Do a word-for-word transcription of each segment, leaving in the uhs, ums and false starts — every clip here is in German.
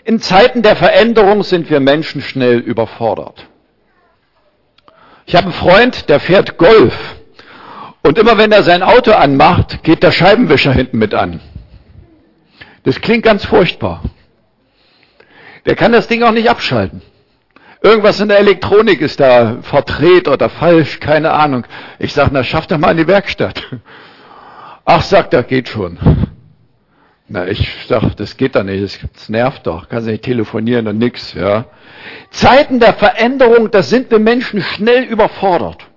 In Zeiten der Veränderung sind wir Menschen schnell überfordert. Ich habe einen Freund, der fährt Golf. Und immer wenn er sein Auto anmacht, geht der Scheibenwischer hinten mit an. Das klingt ganz furchtbar. Der kann das Ding auch nicht abschalten. Irgendwas in der Elektronik ist da verdreht oder falsch, keine Ahnung. Ich sage, na, schaff doch mal in die Werkstatt. Ach, sagt er, geht schon. Na, ich sag, das geht doch nicht, das nervt doch, kannst nicht telefonieren und nix, ja. Zeiten der Veränderung, da sind wir Menschen schnell überfordert.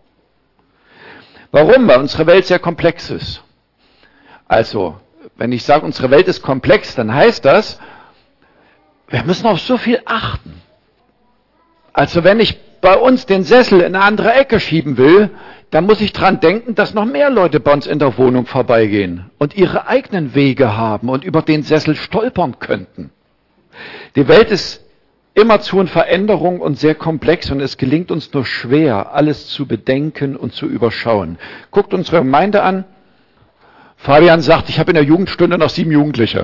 Warum? Weil unsere Welt sehr komplex ist. Also, wenn ich sage, unsere Welt ist komplex, dann heißt das, wir müssen auf so viel achten. Also, wenn ich bei uns den Sessel in eine andere Ecke schieben will, dann muss ich dran denken, dass noch mehr Leute bei uns in der Wohnung vorbeigehen und ihre eigenen Wege haben und über den Sessel stolpern könnten. Die Welt ist immerzu in Veränderung und sehr komplex und es gelingt uns nur schwer, alles zu bedenken und zu überschauen. Guckt unsere Gemeinde an. Fabian sagt, ich habe in der Jugendstunde noch sieben Jugendliche.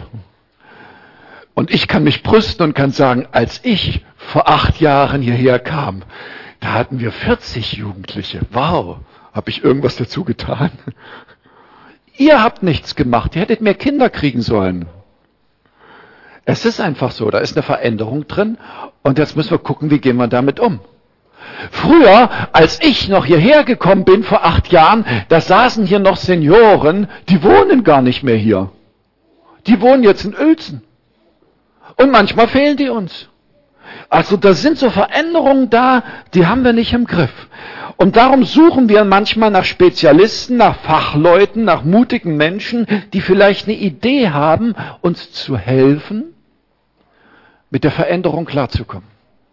Und ich kann mich brüsten und kann sagen, als ich vor acht Jahren hierher kam, da hatten wir vierzig Jugendliche. Wow, habe ich irgendwas dazu getan? Ihr habt nichts gemacht, ihr hättet mehr Kinder kriegen sollen. Es ist einfach so, da ist eine Veränderung drin und jetzt müssen wir gucken, wie gehen wir damit um. Früher, als ich noch hierher gekommen bin, vor acht Jahren, da saßen hier noch Senioren, die wohnen gar nicht mehr hier. Die wohnen jetzt in Uelzen. Und manchmal fehlen die uns. Also da sind so Veränderungen da, die haben wir nicht im Griff. Und darum suchen wir manchmal nach Spezialisten, nach Fachleuten, nach mutigen Menschen, die vielleicht eine Idee haben, uns zu helfen, mit der Veränderung klarzukommen.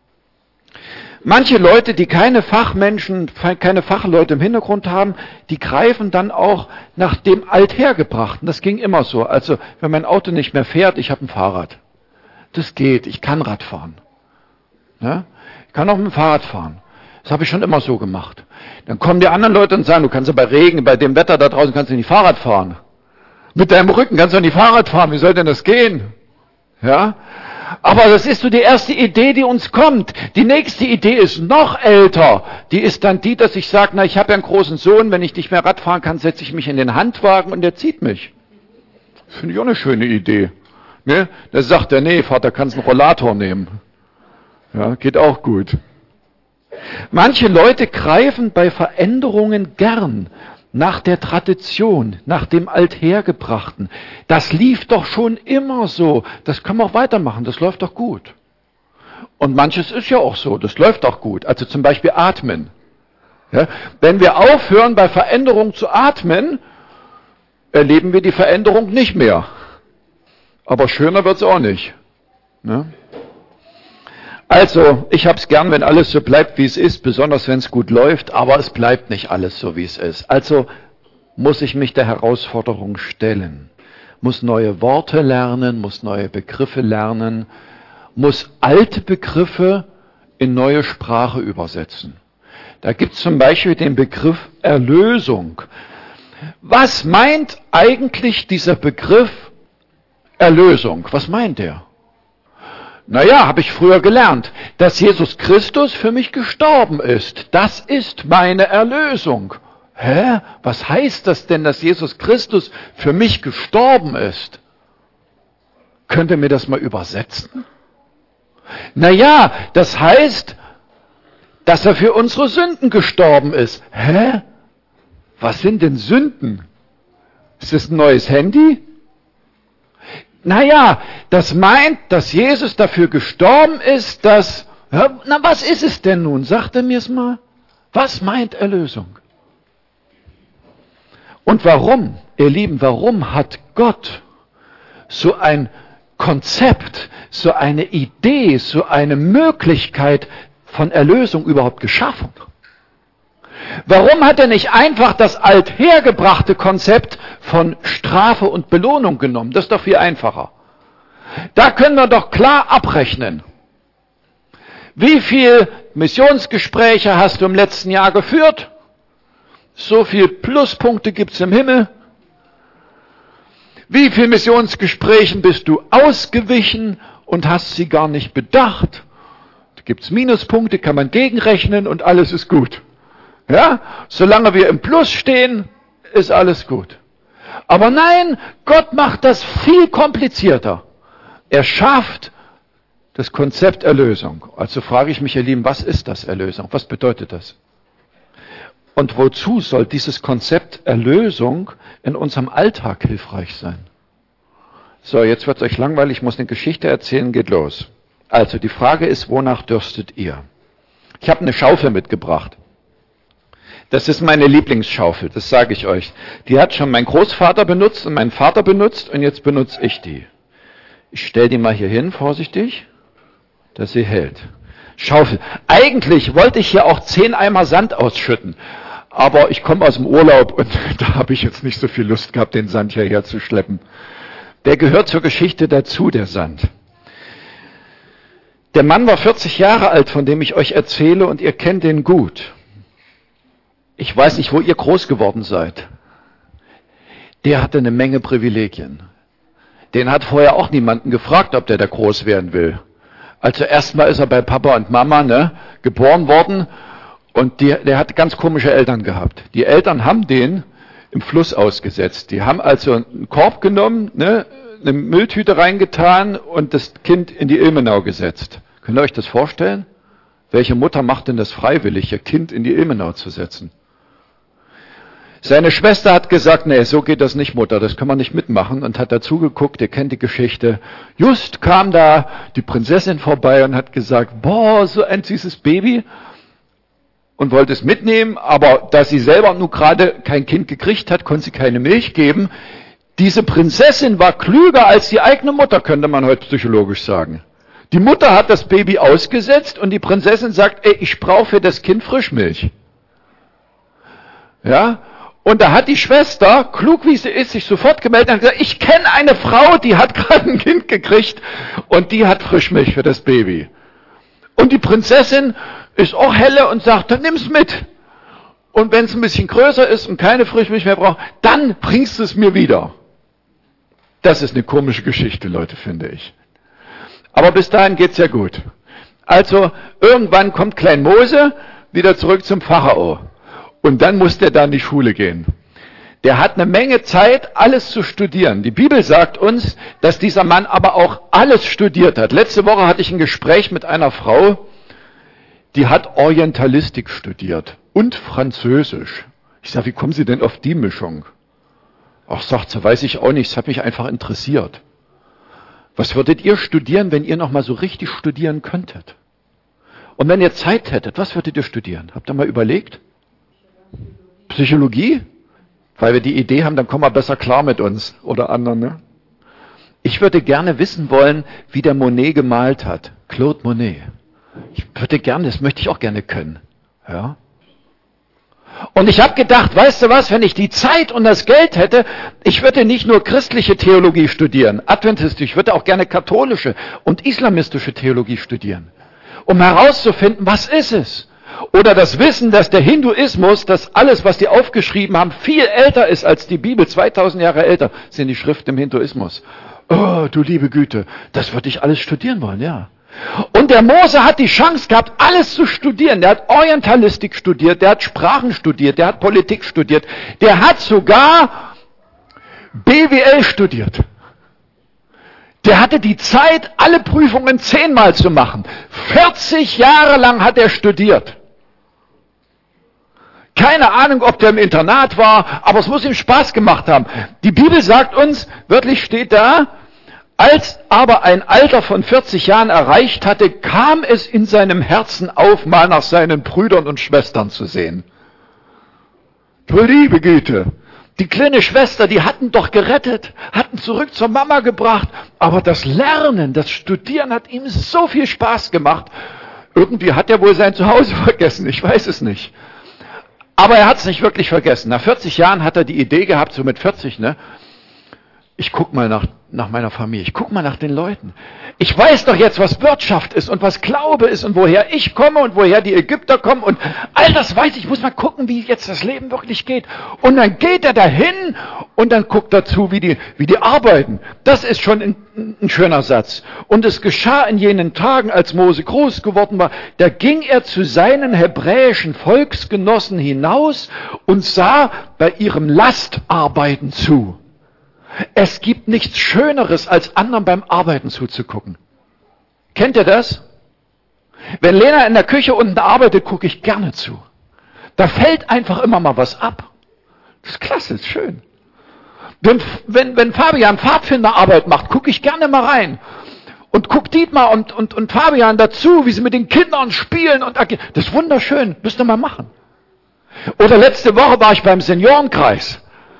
Manche Leute, die keine Fachmenschen, keine Fachleute im Hintergrund haben, die greifen dann auch nach dem Althergebrachten. Das ging immer so. Also wenn mein Auto nicht mehr fährt, ich habe ein Fahrrad. Das geht, ich kann Rad fahren. Ja? Ich kann auch mit dem Fahrrad fahren. Das habe ich schon immer so gemacht. Dann kommen die anderen Leute und sagen, du kannst ja bei Regen, bei dem Wetter da draußen kannst du nicht Fahrrad fahren. Mit deinem Rücken kannst du nicht Fahrrad fahren, wie soll denn das gehen? Ja? Aber das ist so die erste Idee, die uns kommt. Die nächste Idee ist noch älter. Die ist dann die, dass ich sage, na, ich habe ja einen großen Sohn, wenn ich nicht mehr Rad fahren kann, setze ich mich in den Handwagen und der zieht mich. Finde ich auch eine schöne Idee. Ne? Da sagt er, nee, Vater, kannst einen Rollator nehmen. Ja, geht auch gut. Manche Leute greifen bei Veränderungen gern nach der Tradition, nach dem Althergebrachten. Das lief doch schon immer so. Das können wir auch weitermachen, das läuft doch gut. Und manches ist ja auch so, das läuft auch gut. Also zum Beispiel atmen. Ja, wenn wir aufhören, bei Veränderung zu atmen, erleben wir die Veränderung nicht mehr. Aber schöner wird's auch nicht. Ne? Also, ich hab's gern, wenn alles so bleibt, wie es ist, besonders wenn es gut läuft, aber es bleibt nicht alles so, wie es ist. Also muss ich mich der Herausforderung stellen, muss neue Worte lernen, muss neue Begriffe lernen, muss alte Begriffe in neue Sprache übersetzen. Da gibt's zum Beispiel den Begriff Erlösung. Was meint eigentlich dieser Begriff Erlösung? Was meint er? Naja, habe ich früher gelernt, dass Jesus Christus für mich gestorben ist. Das ist meine Erlösung. Hä? Was heißt das denn, dass Jesus Christus für mich gestorben ist? Könnt ihr mir das mal übersetzen? Naja, das heißt, dass er für unsere Sünden gestorben ist. Hä? Was sind denn Sünden? Ist das ein neues Handy? Naja, das meint, dass Jesus dafür gestorben ist, dass... Na, was ist es denn nun? Sagt er mir es mal. Was meint Erlösung? Und warum, ihr Lieben, warum hat Gott so ein Konzept, so eine Idee, so eine Möglichkeit von Erlösung überhaupt geschaffen? Warum hat er nicht einfach das althergebrachte Konzept von Strafe und Belohnung genommen? Das ist doch viel einfacher. Da können wir doch klar abrechnen. Wie viele Missionsgespräche hast du im letzten Jahr geführt? So viel Pluspunkte gibt's im Himmel. Wie viele Missionsgesprächen bist du ausgewichen und hast sie gar nicht bedacht. Da gibt es Minuspunkte, kann man gegenrechnen und alles ist gut. Ja, solange wir im Plus stehen, ist alles gut. Aber nein, Gott macht das viel komplizierter. Er schafft das Konzept Erlösung. Also frage ich mich, ihr Lieben, was ist das Erlösung? Was bedeutet das? Und wozu soll dieses Konzept Erlösung in unserem Alltag hilfreich sein? So, jetzt wird es euch langweilig, ich muss eine Geschichte erzählen, geht los. Also, die Frage ist, wonach dürstet ihr? Ich habe eine Schaufel mitgebracht. Das ist meine Lieblingsschaufel, das sage ich euch. Die hat schon mein Großvater benutzt und mein Vater benutzt und jetzt benutze ich die. Ich stelle die mal hier hin, vorsichtig, dass sie hält. Schaufel. Eigentlich wollte ich hier auch zehn Eimer Sand ausschütten, aber ich komme aus dem Urlaub und da habe ich jetzt nicht so viel Lust gehabt, den Sand hierher zu schleppen. Der gehört zur Geschichte dazu, der Sand. Der Mann war vierzig Jahre alt, von dem ich euch erzähle, und ihr kennt ihn gut. Ich weiß nicht, wo ihr groß geworden seid. Der hatte eine Menge Privilegien. Den hat vorher auch niemanden gefragt, ob der da groß werden will. Also erstmal ist er bei Papa und Mama ne, geboren worden und die, der hat ganz komische Eltern gehabt. Die Eltern haben den im Fluss ausgesetzt. Die haben also einen Korb genommen, ne, eine Mülltüte reingetan und das Kind in die Ilmenau gesetzt. Könnt ihr euch das vorstellen? Welche Mutter macht denn das freiwillig, ihr Kind in die Ilmenau zu setzen? Seine Schwester hat gesagt, nee, so geht das nicht, Mutter, das können wir nicht mitmachen, und hat dazu geguckt, ihr kennt die Geschichte. Just kam da die Prinzessin vorbei und hat gesagt, boah, so ein süßes Baby, und wollte es mitnehmen, aber da sie selber nur gerade kein Kind gekriegt hat, konnte sie keine Milch geben. Diese Prinzessin war klüger als die eigene Mutter, könnte man heute psychologisch sagen. Die Mutter hat das Baby ausgesetzt und die Prinzessin sagt, ey, ich brauche für das Kind Frischmilch. Ja, und da hat die Schwester, klug wie sie ist, sich sofort gemeldet und gesagt, ich kenne eine Frau, die hat gerade ein Kind gekriegt und die hat Frischmilch für das Baby. Und die Prinzessin ist auch helle und sagt, dann nimm's mit. Und wenn es ein bisschen größer ist und keine Frischmilch mehr braucht, dann bringst du es mir wieder. Das ist eine komische Geschichte, Leute, finde ich. Aber bis dahin geht's ja gut. Also irgendwann kommt Klein Mose wieder zurück zum Pharao. Und dann muss der da in die Schule gehen. Der hat eine Menge Zeit, alles zu studieren. Die Bibel sagt uns, dass dieser Mann aber auch alles studiert hat. Letzte Woche hatte ich ein Gespräch mit einer Frau, die hat Orientalistik studiert und Französisch. Ich sage, wie kommen Sie denn auf die Mischung? Ach, sagt sie, weiß ich auch nicht, es hat mich einfach interessiert. Was würdet ihr studieren, wenn ihr noch mal so richtig studieren könntet? Und wenn ihr Zeit hättet, was würdet ihr studieren? Habt ihr mal überlegt? Psychologie? Weil wir die Idee haben, dann kommen wir besser klar mit uns oder anderen. Ne? Ich würde gerne wissen wollen, wie der Monet gemalt hat. Claude Monet. Ich würde gerne, das möchte ich auch gerne können. Ja. Und ich habe gedacht, weißt du was, wenn ich die Zeit und das Geld hätte, ich würde nicht nur christliche Theologie studieren, adventistisch, ich würde auch gerne katholische und islamistische Theologie studieren, um herauszufinden, was ist es? Oder das Wissen, dass der Hinduismus, dass alles, was die aufgeschrieben haben, viel älter ist als die Bibel, zweitausend Jahre älter sind die Schriften im Hinduismus. Oh, du liebe Güte, das würde ich alles studieren wollen, ja. Und der Mose hat die Chance gehabt, alles zu studieren. Der hat Orientalistik studiert, der hat Sprachen studiert, der hat Politik studiert, der hat sogar B W L studiert. Der hatte die Zeit, alle Prüfungen zehnmal zu machen. vierzig Jahre lang hat er studiert. Keine Ahnung, ob der im Internat war, aber es muss ihm Spaß gemacht haben. Die Bibel sagt uns, wörtlich steht da, als aber ein Alter von vierzig Jahren erreicht hatte, kam es in seinem Herzen auf, mal nach seinen Brüdern und Schwestern zu sehen. Du liebe Güte, die kleine Schwester, die hatten doch gerettet, hatten zurück zur Mama gebracht, aber das Lernen, das Studieren hat ihm so viel Spaß gemacht. Irgendwie hat er wohl sein Zuhause vergessen, ich weiß es nicht. Aber er hat es nicht wirklich vergessen. Nach vierzig Jahren hat er die Idee gehabt, so mit vierzig, ne? Ich guck mal nach, nach meiner Familie, ich guck mal nach den Leuten. Ich weiß doch jetzt, was Wirtschaft ist und was Glaube ist und woher ich komme und woher die Ägypter kommen und all das weiß ich. Ich muss mal gucken, wie jetzt das Leben wirklich geht. Und dann geht er dahin und dann guckt er zu, wie die, wie die arbeiten. Das ist schon ein, ein schöner Satz. Und es geschah in jenen Tagen, als Mose groß geworden war, da ging er zu seinen hebräischen Volksgenossen hinaus und sah bei ihrem Lastarbeiten zu. Es gibt nichts Schöneres, als anderen beim Arbeiten zuzugucken. Kennt ihr das? Wenn Lena in der Küche unten arbeitet, gucke ich gerne zu. Da fällt einfach immer mal was ab. Das ist klasse, ist schön. Wenn, wenn, wenn Fabian Pfadfinderarbeit macht, gucke ich gerne mal rein. Und guck Dietmar und, und, und Fabian dazu, wie sie mit den Kindern spielen. Und agieren. Das ist wunderschön, müsst ihr mal machen. Oder letzte Woche war ich beim Seniorenkreis.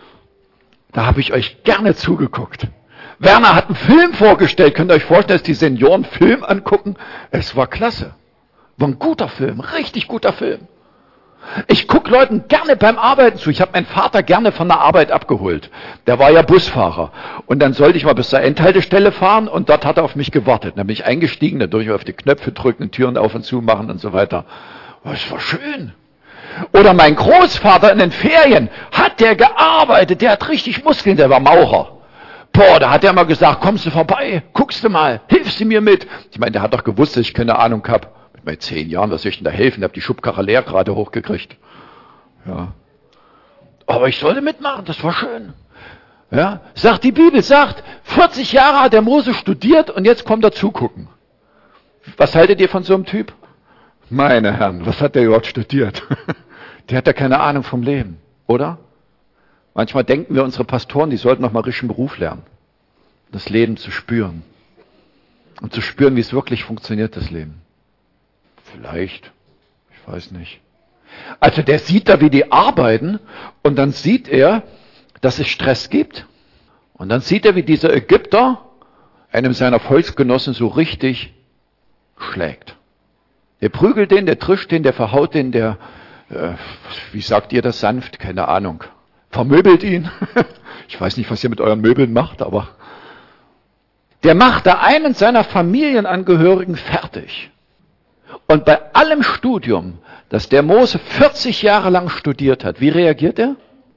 Da habe ich euch gerne zugeguckt. Werner hat einen Film vorgestellt. Könnt ihr euch vorstellen, dass die Senioren Film angucken? Es war klasse. War ein guter Film, richtig guter Film. Ich gucke Leuten gerne beim Arbeiten zu. Ich habe meinen Vater gerne von der Arbeit abgeholt. Der war ja Busfahrer. Und dann sollte ich mal bis zur Endhaltestelle fahren und dort hat er auf mich gewartet. Dann bin ich eingestiegen, dann durfte ich auf die Knöpfe drücken, Türen auf und zu machen und so weiter. Das war schön. Oder mein Großvater in den Ferien, hat der gearbeitet, der hat richtig Muskeln, der war Maurer. Boah, da hat er mal gesagt, kommst du vorbei, guckst du mal, hilfst du mir mit. Ich meine, der hat doch gewusst, dass ich keine Ahnung habe. Mit meinen zehn Jahren, was soll ich denn da helfen? Ich habe die Schubkarre leer gerade hochgekriegt. Ja. Aber ich sollte mitmachen, das war schön. Ja, sagt die Bibel, sagt, vierzig Jahre hat der Mose studiert und jetzt kommt er zugucken. Was haltet ihr von so einem Typ? Meine Herren, was hat der überhaupt studiert? Der hat ja keine Ahnung vom Leben, oder? Manchmal denken wir, unsere Pastoren, die sollten noch mal richtigen Beruf lernen. Das Leben zu spüren. Und zu spüren, wie es wirklich funktioniert, das Leben. Vielleicht, ich weiß nicht. Also der sieht da, wie die arbeiten und dann sieht er, dass es Stress gibt. Und dann sieht er, wie dieser Ägypter einem seiner Volksgenossen so richtig schlägt. Der prügelt den, der trischt den, der verhaut den, der, äh, wie sagt ihr das sanft? Keine Ahnung. Vermöbelt ihn. Ich weiß nicht, was ihr mit euren Möbeln macht, aber der macht da einen seiner Familienangehörigen fertig. Und bei allem Studium, das der Mose vierzig Jahre lang studiert hat, wie reagiert er?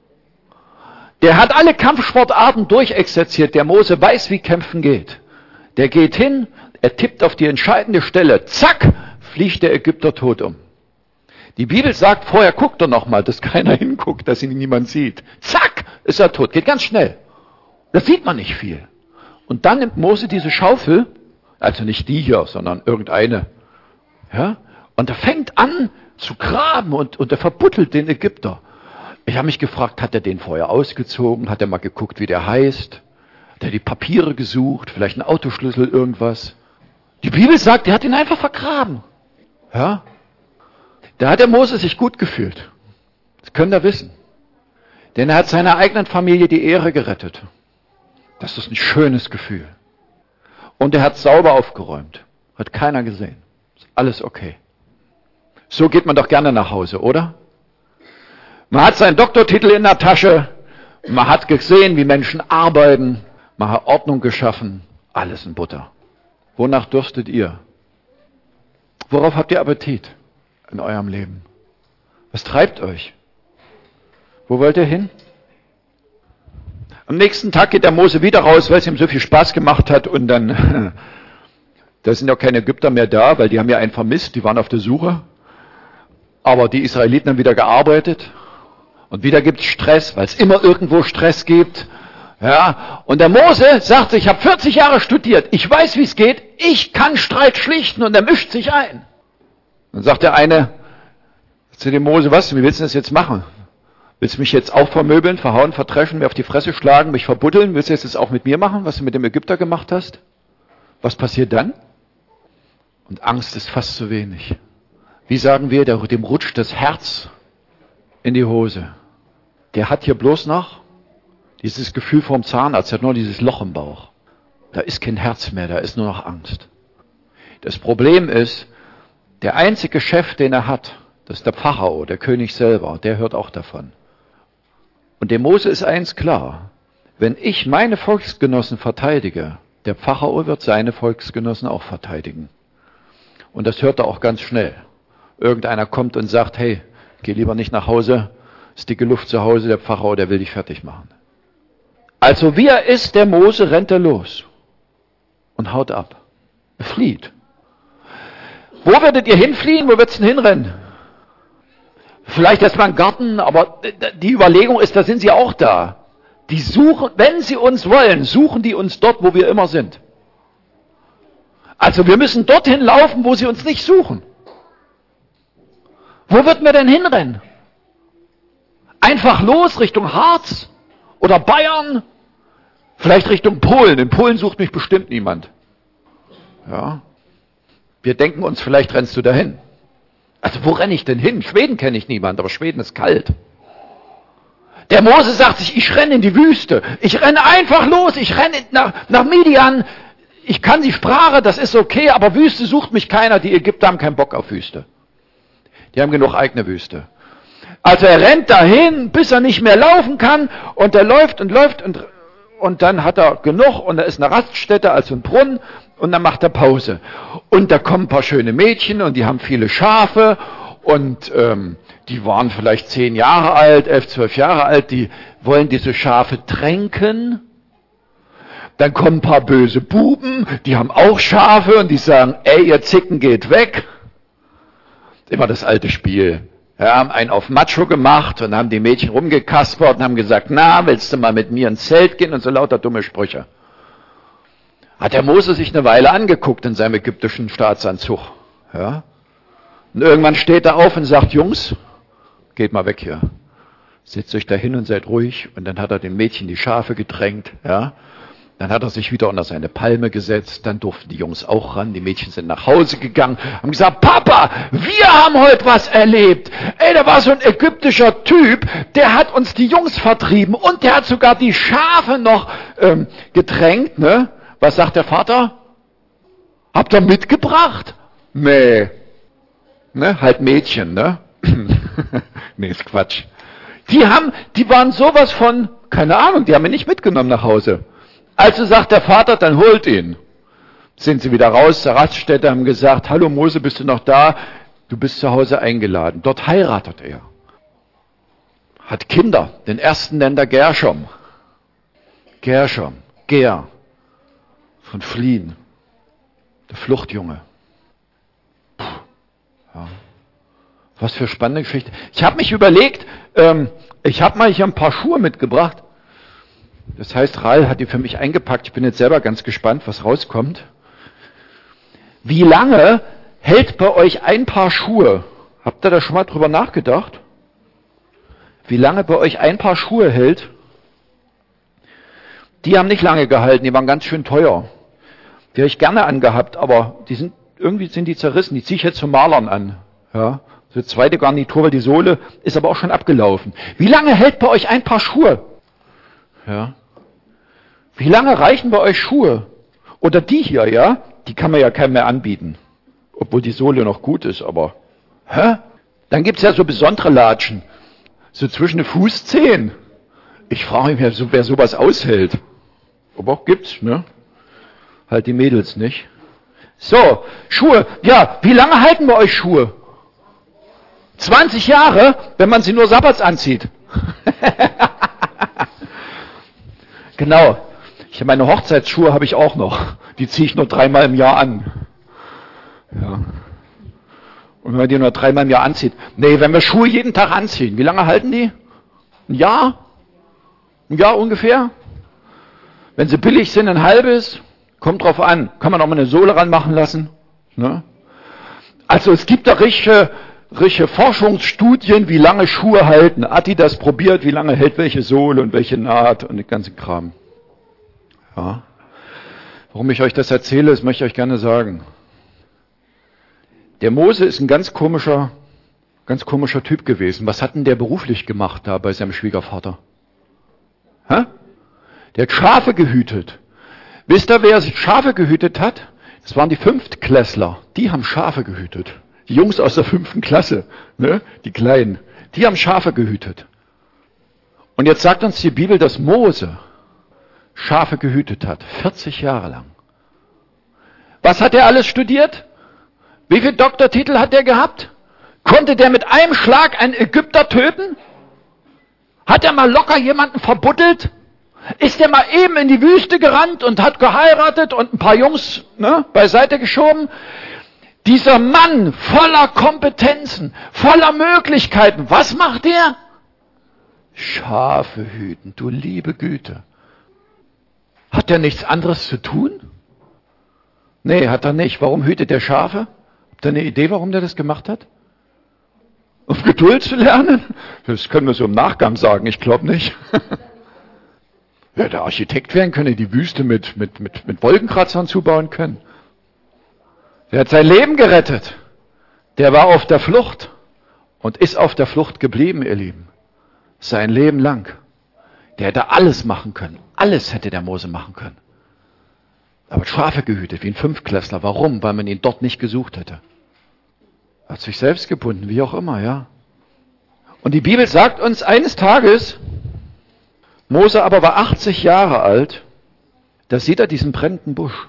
Der hat alle Kampfsportarten durchexerziert. Der Mose weiß, wie Kämpfen geht. Der geht hin, er tippt auf die entscheidende Stelle, zack, fliegt der Ägypter tot um. Die Bibel sagt, vorher guckt er nochmal, dass keiner hinguckt, dass ihn niemand sieht. Zack, ist er tot. Geht ganz schnell. Das sieht man nicht viel. Und dann nimmt Mose diese Schaufel, also nicht die hier, sondern irgendeine, ja, und er fängt an zu graben und, und er verbuttelt den Ägypter. Ich habe mich gefragt, hat er den vorher ausgezogen? Hat er mal geguckt, wie der heißt? Hat er die Papiere gesucht? Vielleicht einen Autoschlüssel, irgendwas? Die Bibel sagt, er hat ihn einfach vergraben. Ja? Da hat der Mose sich gut gefühlt. Das könnt ihr wissen. Denn er hat seiner eigenen Familie die Ehre gerettet. Das ist ein schönes Gefühl. Und er hat sauber aufgeräumt. Hat keiner gesehen. Ist alles okay. So geht man doch gerne nach Hause, oder? Man hat seinen Doktortitel in der Tasche. Man hat gesehen, wie Menschen arbeiten. Man hat Ordnung geschaffen. Alles in Butter. Wonach dürstet ihr? Worauf habt ihr Appetit in eurem Leben? Was treibt euch? Wo wollt ihr hin? Am nächsten Tag geht der Mose wieder raus, weil es ihm so viel Spaß gemacht hat. Und dann, da sind ja keine Ägypter mehr da, weil die haben ja einen vermisst, die waren auf der Suche. Aber die Israeliten haben wieder gearbeitet. Und wieder gibt es Stress, weil es immer irgendwo Stress gibt. Ja, und der Mose sagt, ich habe vierzig Jahre studiert, ich weiß, wie es geht, ich kann Streit schlichten, und er mischt sich ein. Dann sagt der eine zu dem Mose, was, wie willst du das jetzt machen? Willst du mich jetzt auch vermöbeln, verhauen, vertreschen, mir auf die Fresse schlagen, mich verbuddeln? Willst du das jetzt auch mit mir machen, was du mit dem Ägypter gemacht hast? Was passiert dann? Und Angst ist fast zu wenig. Wie sagen wir, der, dem rutscht das Herz in die Hose. Der hat hier bloß noch dieses Gefühl vom Zahnarzt, hat nur dieses Loch im Bauch. Da ist kein Herz mehr, da ist nur noch Angst. Das Problem ist, der einzige Chef, den er hat, das ist der Pharao, der König selber, der hört auch davon. Und dem Mose ist eins klar, Wenn ich meine Volksgenossen verteidige, der Pharao wird seine Volksgenossen auch verteidigen. Und das hört er auch ganz schnell. Irgendeiner kommt und sagt, hey, geh lieber nicht nach Hause, ist dicke Luft zu Hause, der Pharao, der will dich fertig machen. Also wie er ist, der Mose, rennt er los und haut ab. Er flieht. Wo werdet ihr hinfliehen? Wo wird's denn hinrennen? Vielleicht erstmal einen Garten, aber die Überlegung ist, da sind sie auch da. Die suchen, wenn sie uns wollen, suchen die uns dort, wo wir immer sind. Also wir müssen dorthin laufen, wo sie uns nicht suchen. Wo würden wir denn hinrennen? Einfach los Richtung Harz oder Bayern, vielleicht Richtung Polen. In Polen sucht mich bestimmt niemand. Ja. Wir denken uns, vielleicht rennst du dahin. Also wo renne ich denn hin? Schweden kenne ich niemand, aber Schweden ist kalt. Der Mose sagt sich, ich renne in die Wüste. Ich renne einfach los. Ich renne nach, nach Midian. Ich kann die Sprache, das ist okay, aber Wüste sucht mich keiner. Die Ägypter haben keinen Bock auf Wüste. Die haben genug eigene Wüste. Also er rennt dahin, bis er nicht mehr laufen kann. Und er läuft und läuft und, und dann hat er genug. Und da ist eine Raststätte, also ein Brunnen. Und dann macht er Pause. Und da kommen ein paar schöne Mädchen und die haben viele Schafe. Und ähm, die waren vielleicht zehn Jahre alt, elf, zwölf Jahre alt, die wollen diese Schafe tränken. Dann kommen ein paar böse Buben, die haben auch Schafe und die sagen, ey, ihr Zicken geht weg. Immer das alte Spiel. Ja, haben einen auf Macho gemacht und haben die Mädchen rumgekaspert und haben gesagt, na, willst du mal mit mir ins Zelt gehen und so lauter dumme Sprüche. Hat der Mose sich eine Weile angeguckt in seinem ägyptischen Staatsanzug. Ja. Und irgendwann steht er auf und sagt, Jungs, geht mal weg hier. Setzt euch da hin und seid ruhig. Und dann hat er den Mädchen die Schafe getränkt. Ja. Dann hat er sich wieder unter seine Palme gesetzt. Dann durften die Jungs auch ran. Die Mädchen sind nach Hause gegangen. Haben gesagt, Papa, wir haben heute was erlebt. Ey, da war so ein ägyptischer Typ, der hat uns die Jungs vertrieben. Und der hat sogar die Schafe noch ähm, getränkt. Ne? Was sagt der Vater? Habt ihr mitgebracht? Nee. Ne? Halt Mädchen, ne? Nee, ist Quatsch. Die haben, die waren sowas von, keine Ahnung, die haben ihn nicht mitgenommen nach Hause. Also sagt der Vater, dann holt ihn. Sind sie wieder raus zur Raststätte, haben gesagt, hallo Mose, bist du noch da? Du bist zu Hause eingeladen. Dort heiratet er. Hat Kinder. Den ersten nennt er Gershom. Gershom. Ger. Von Fliehen. Der Fluchtjunge. Puh. Ja. Was für spannende Geschichte. Ich habe mich überlegt, ähm, ich habe mal hier ein paar Schuhe mitgebracht. Das heißt, Ral hat die für mich eingepackt. Ich bin jetzt selber ganz gespannt, was rauskommt. Wie lange hält bei euch ein Paar Schuhe? Habt ihr da schon mal drüber nachgedacht? Wie lange bei euch ein Paar Schuhe hält? Die haben nicht lange gehalten, die waren ganz schön teuer. Die habe ich gerne angehabt, aber die sind, irgendwie sind die zerrissen. Die ziehe ich jetzt zum Malern an. Ja. Die zweite Garnitur, weil die Sohle ist aber auch schon abgelaufen. Wie lange hält bei euch ein Paar Schuhe? Ja. Wie lange reichen bei euch Schuhe? Oder die hier, ja? Die kann man ja keinem mehr anbieten. Obwohl die Sohle noch gut ist, aber... Hä? Dann gibt's ja so besondere Latschen. So zwischen den Fußzehen. Ich frage mich, wer sowas aushält. Aber gibt's, ne? Halt die Mädels nicht. So, Schuhe. Ja, wie lange halten bei euch Schuhe? zwanzig Jahre, wenn man sie nur sabbats anzieht. Genau. Ich habe meine Hochzeitsschuhe habe ich auch noch. Die ziehe ich nur dreimal im Jahr an. Ja. Und wenn man die nur dreimal im Jahr anzieht. Nee, wenn wir Schuhe jeden Tag anziehen, wie lange halten die? Ein Jahr? Ein Jahr ungefähr? Wenn sie billig sind, ein halbes? Kommt drauf an. Kann man auch mal eine Sohle ranmachen lassen? Ne? Also es gibt da richtige, richtige Forschungsstudien, wie lange Schuhe halten. Adidas probiert, wie lange hält welche Sohle und welche Naht und den ganzen Kram. Ja. Warum ich euch das erzähle, das möchte ich euch gerne sagen. Der Mose ist ein ganz komischer, ganz komischer Typ gewesen. Was hat denn der beruflich gemacht da bei seinem Schwiegervater? Hä? Der hat Schafe gehütet. Wisst ihr, wer Schafe gehütet hat? Das waren die Fünftklässler. Die haben Schafe gehütet. Die Jungs aus der fünften Klasse, ne? Die Kleinen. Die haben Schafe gehütet. Und jetzt sagt uns die Bibel, dass Mose Schafe gehütet hat. vierzig Jahre lang. Was hat er alles studiert? Wie viele Doktortitel hat er gehabt? Konnte der mit einem Schlag einen Ägypter töten? Hat er mal locker jemanden verbuddelt? Ist er mal eben in die Wüste gerannt und hat geheiratet und ein paar Jungs ne, beiseite geschoben? Dieser Mann voller Kompetenzen, voller Möglichkeiten, was macht er? Schafe hüten, du liebe Güte. Hat er nichts anderes zu tun? Nee, hat er nicht. Warum hütet er Schafe? Habt ihr eine Idee, warum der das gemacht hat? Um Geduld zu lernen? Das können wir so im Nachgang sagen, ich glaube nicht. Ja, der Architekt werden können, die Wüste mit, mit, mit, mit Wolkenkratzern zubauen können. Der hat sein Leben gerettet. Der war auf der Flucht und ist auf der Flucht geblieben, ihr Lieben. Sein Leben lang. Der hätte alles machen können. Alles hätte der Mose machen können. Aber Schafe gehütet, wie ein Fünftklässler. Warum? Weil man ihn dort nicht gesucht hätte. Er hat sich selbst gebunden, wie auch immer, ja. Und die Bibel sagt uns eines Tages, Mose aber war achtzig Jahre alt, da sieht er diesen brennenden Busch.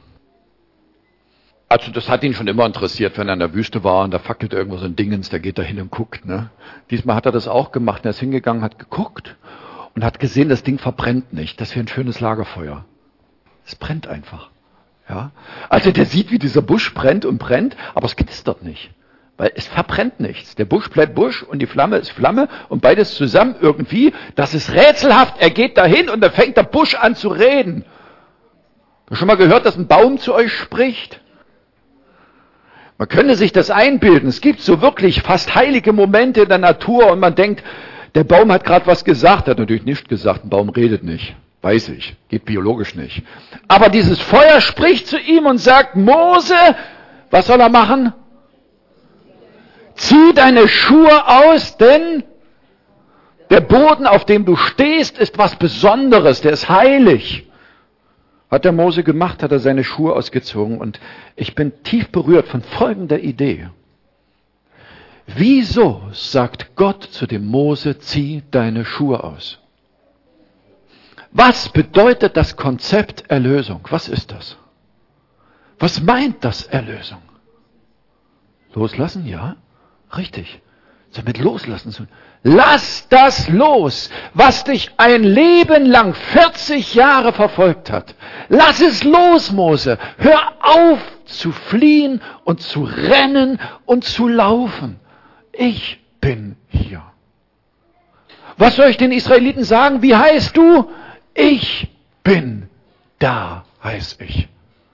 Also das hat ihn schon immer interessiert, wenn er in der Wüste war und da fackelt irgendwo so ein Dingens, der geht da hin und guckt. Ne? Diesmal hat er das auch gemacht. Er ist hingegangen, hat geguckt und hat gesehen, das Ding verbrennt nicht. Das wäre ein schönes Lagerfeuer. Es brennt einfach. Ja? Also der sieht, wie dieser Busch brennt und brennt, aber es knistert nicht. Weil es verbrennt nichts. Der Busch bleibt Busch und die Flamme ist Flamme und beides zusammen irgendwie, das ist rätselhaft. Er geht dahin und dann fängt der Busch an zu reden. Hast du schon mal gehört, dass ein Baum zu euch spricht? Man könnte sich das einbilden. Es gibt so wirklich fast heilige Momente in der Natur und man denkt, der Baum hat gerade was gesagt. Er hat natürlich nichts gesagt. Ein Baum redet nicht. Weiß ich. Geht biologisch nicht. Aber dieses Feuer spricht zu ihm und sagt, Mose, was soll er machen? Zieh deine Schuhe aus, denn der Boden, auf dem du stehst, ist was Besonderes. Der ist heilig. Hat der Mose gemacht, hat er seine Schuhe ausgezogen und ich bin tief berührt von folgender Idee. Wieso sagt Gott zu dem Mose, zieh deine Schuhe aus? Was bedeutet das Konzept Erlösung? Was ist das? Was meint das Erlösung? Loslassen, ja? Richtig. Damit loslassen zu. Lass das los, was dich ein Leben lang, vierzig Jahre verfolgt hat. Lass es los, Mose. Hör auf zu fliehen und zu rennen und zu laufen. Ich bin hier. Was soll ich den Israeliten sagen? Wie heißt du? Ich bin da, heiß ich.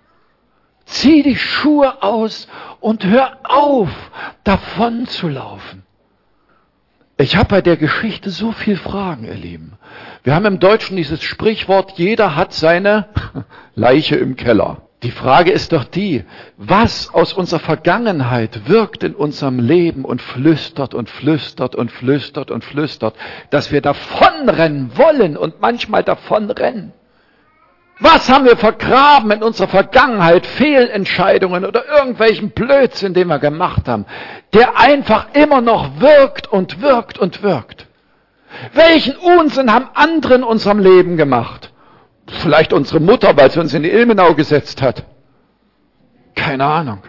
Zieh die Schuhe aus und hör auf, davon zu laufen. Ich habe bei der Geschichte so viele Fragen, ihr Lieben. Wir haben im Deutschen dieses Sprichwort, jeder hat seine Leiche im Keller. Die Frage ist doch die, was aus unserer Vergangenheit wirkt in unserem Leben und flüstert und flüstert und flüstert und flüstert, dass wir davonrennen wollen und manchmal davonrennen. Was haben wir vergraben in unserer Vergangenheit, Fehlentscheidungen oder irgendwelchen Blödsinn, den wir gemacht haben, der einfach immer noch wirkt und wirkt und wirkt? Welchen Unsinn haben andere in unserem Leben gemacht? Vielleicht unsere Mutter, weil sie uns in die Ilmenau gesetzt hat. Keine Ahnung.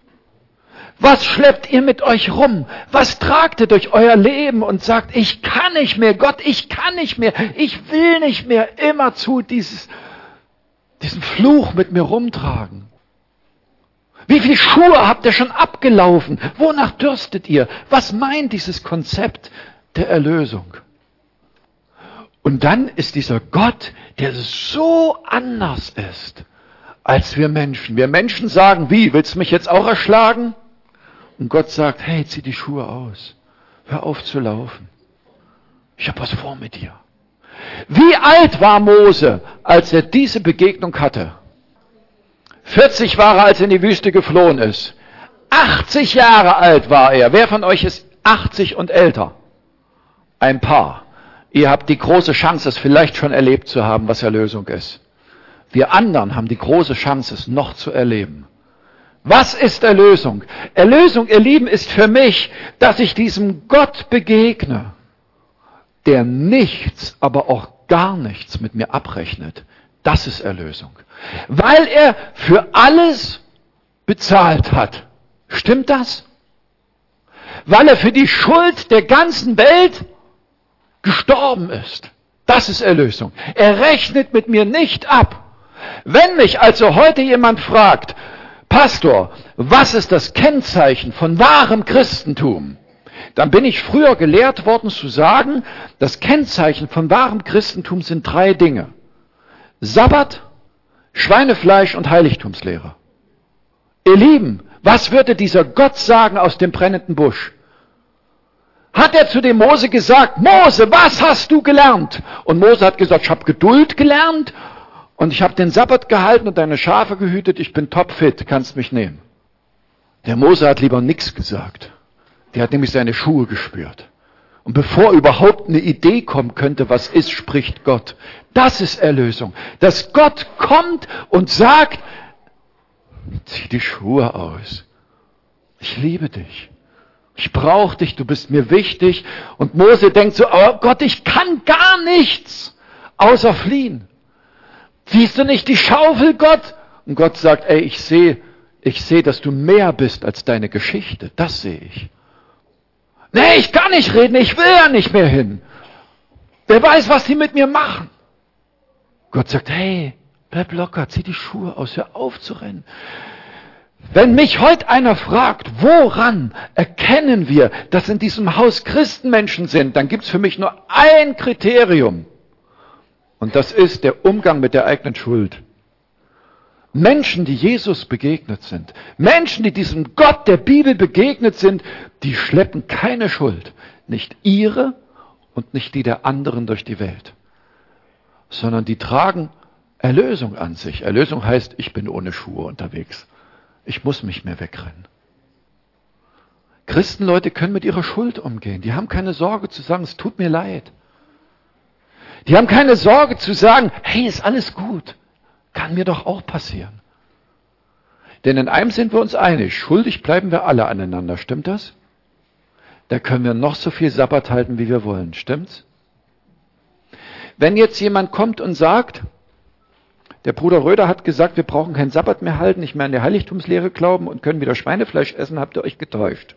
Was schleppt ihr mit euch rum? Was tragt ihr durch euer Leben und sagt, ich kann nicht mehr, Gott, ich kann nicht mehr, ich will nicht mehr immerzu dieses... diesen Fluch mit mir rumtragen. Wie viele Schuhe habt ihr schon abgelaufen? Wonach dürstet ihr? Was meint dieses Konzept der Erlösung? Und dann ist dieser Gott, der so anders ist als wir Menschen. Wir Menschen sagen, wie, willst du mich jetzt auch erschlagen? Und Gott sagt, hey, zieh die Schuhe aus. Hör auf zu laufen. Ich habe was vor mit dir. Wie alt war Mose, als er diese Begegnung hatte? vierzig war er, als er in die Wüste geflohen ist. achtzig Jahre alt war er. Wer von euch ist achtzig und älter? Ein paar. Ihr habt die große Chance, es vielleicht schon erlebt zu haben, was Erlösung ist. Wir anderen haben die große Chance, es noch zu erleben. Was ist Erlösung? Erlösung, ihr Lieben, ist für mich, dass ich diesem Gott begegne, der nichts, aber auch gar nichts mit mir abrechnet. Das ist Erlösung. Weil er für alles bezahlt hat. Stimmt das? Weil er für die Schuld der ganzen Welt gestorben ist. Das ist Erlösung. Er rechnet mit mir nicht ab. Wenn mich also heute jemand fragt, Pastor, was ist das Kennzeichen von wahrem Christentum? Dann bin ich früher gelehrt worden zu sagen, das Kennzeichen von wahrem Christentum sind drei Dinge. Sabbat, Schweinefleisch und Heiligtumslehre. Ihr Lieben, was würde dieser Gott sagen aus dem brennenden Busch? Hat er zu dem Mose gesagt, Mose, was hast du gelernt? Und Mose hat gesagt, ich habe Geduld gelernt und ich habe den Sabbat gehalten und deine Schafe gehütet, ich bin topfit, kannst mich nehmen. Der Mose hat lieber nichts gesagt. Der hat nämlich seine Schuhe gespürt. Und bevor überhaupt eine Idee kommen könnte, was ist, spricht Gott. Das ist Erlösung. Dass Gott kommt und sagt, zieh die Schuhe aus. Ich liebe dich. Ich brauche dich, du bist mir wichtig. Und Mose denkt so, oh Gott, ich kann gar nichts, außer fliehen. Siehst du nicht die Schaufel, Gott? Und Gott sagt, ey, ich sehe, ich sehe, dass du mehr bist als deine Geschichte. Das sehe ich. Nee, ich kann nicht reden, ich will ja nicht mehr hin. Wer weiß, was die mit mir machen. Gott sagt, hey, bleib locker, zieh die Schuhe aus, hör auf zu rennen. Wenn mich heute einer fragt, woran erkennen wir, dass in diesem Haus Christenmenschen sind, dann gibt es für mich nur ein Kriterium. Und das ist der Umgang mit der eigenen Schuld. Menschen, die Jesus begegnet sind, Menschen, die diesem Gott der Bibel begegnet sind, die schleppen keine Schuld, nicht ihre und nicht die der anderen durch die Welt, sondern die tragen Erlösung an sich. Erlösung heißt, ich bin ohne Schuhe unterwegs. Ich muss mich mehr wegrennen. Christenleute können mit ihrer Schuld umgehen. Die haben keine Sorge zu sagen, es tut mir leid. Die haben keine Sorge zu sagen, hey, ist alles gut. Kann mir doch auch passieren. Denn in einem sind wir uns einig, schuldig bleiben wir alle aneinander, stimmt das? Da können wir noch so viel Sabbat halten, wie wir wollen, stimmt's? Wenn jetzt jemand kommt und sagt, der Bruder Röder hat gesagt, wir brauchen keinen Sabbat mehr halten, nicht mehr an die Heiligtumslehre glauben und können wieder Schweinefleisch essen, habt ihr euch getäuscht.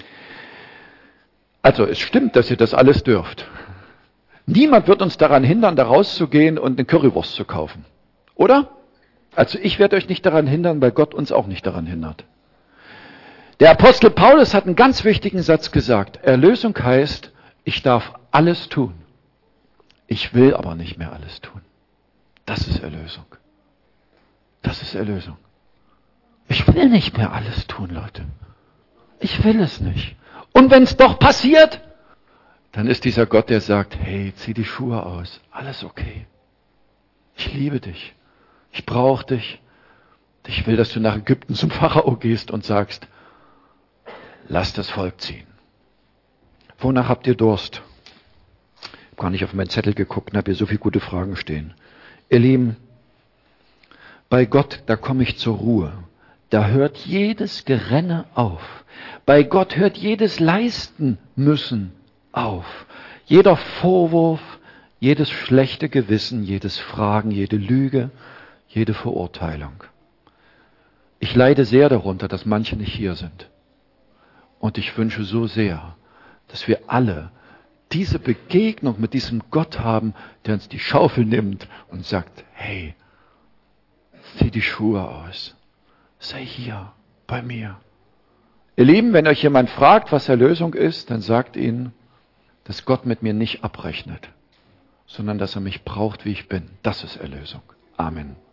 Also es stimmt, dass ihr das alles dürft. Niemand wird uns daran hindern, da rauszugehen und eine Currywurst zu kaufen. Oder? Also ich werde euch nicht daran hindern, weil Gott uns auch nicht daran hindert. Der Apostel Paulus hat einen ganz wichtigen Satz gesagt. Erlösung heißt, ich darf alles tun. Ich will aber nicht mehr alles tun. Das ist Erlösung. Das ist Erlösung. Ich will nicht mehr alles tun, Leute. Ich will es nicht. Und wenn es doch passiert, dann ist dieser Gott, der sagt, hey, zieh die Schuhe aus. Alles okay. Ich liebe dich. Ich brauche dich. Ich will, dass du nach Ägypten zum Pharao gehst und sagst, lass das Volk ziehen. Wonach habt ihr Durst? Ich habe gar nicht auf meinen Zettel geguckt und habe hier so viele gute Fragen stehen. Ihr Lieben, bei Gott, da komme ich zur Ruhe. Da hört jedes Gerenne auf. Bei Gott hört jedes Leisten müssen auf. Jeder Vorwurf, jedes schlechte Gewissen, jedes Fragen, jede Lüge, jede Verurteilung. Ich leide sehr darunter, dass manche nicht hier sind. Und ich wünsche so sehr, dass wir alle diese Begegnung mit diesem Gott haben, der uns die Schaufel nimmt und sagt, hey, zieh die Schuhe aus. Sei hier bei mir. Ihr Lieben, wenn euch jemand fragt, was Erlösung ist, dann sagt ihnen, dass Gott mit mir nicht abrechnet, sondern dass er mich braucht, wie ich bin. Das ist Erlösung. Amen.